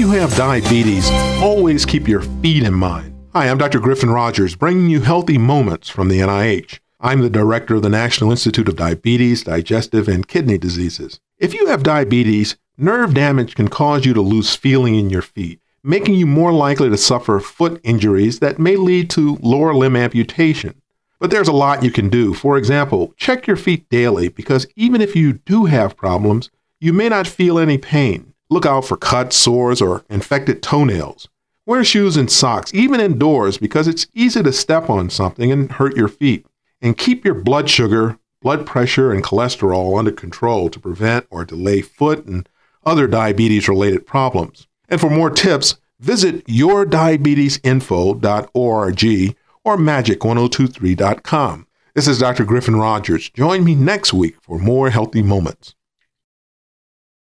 you have diabetes, always keep your feet in mind. Hi, I'm Dr. Griffin Rogers, bringing you healthy moments from the NIH. I'm the director of the National Institute of Diabetes, Digestive, and Kidney Diseases. If you have diabetes, nerve damage can cause you to lose feeling in your feet, making you more likely to suffer foot injuries that may lead to lower limb amputation. But there's a lot you can do. For example, check your feet daily because even if you do have problems, you may not feel any pain. Look out for cuts, sores, or infected toenails. Wear shoes and socks, even indoors, because it's easy to step on something and hurt your feet. And keep your blood sugar, blood pressure, and cholesterol under control to prevent or delay foot and other diabetes-related problems. And for more tips, visit yourdiabetesinfo.org or magic1023.com. This is Dr. Griffin Rogers. Join me next week for more healthy moments.